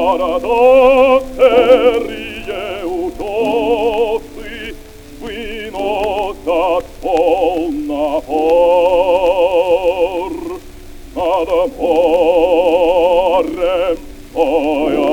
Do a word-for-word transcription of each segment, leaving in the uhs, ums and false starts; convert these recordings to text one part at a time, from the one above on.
города серые утесы выносят пол напор над морем стоя.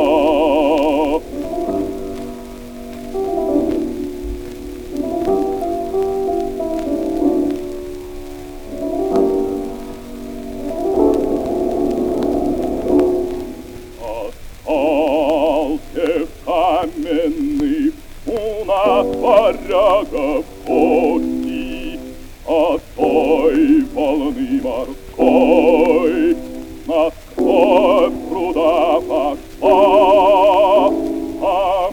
Каменных у нас варягов кости, а той волны морской нас кровь пруда пошла, а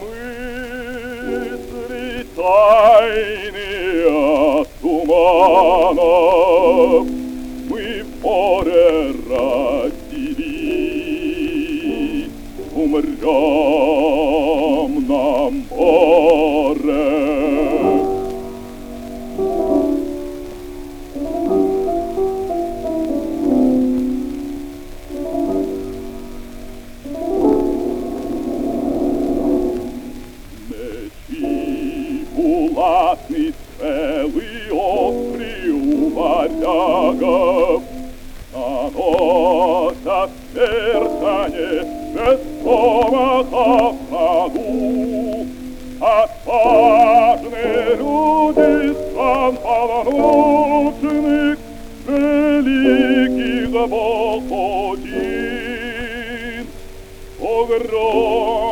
мысли тайные от туманов мы в море родились, умрем на море. Мечи булатные, стрелы острые у варягов наносят смертание без промаха в ногу. Отважные люди стран полночных, великих бог один, огромный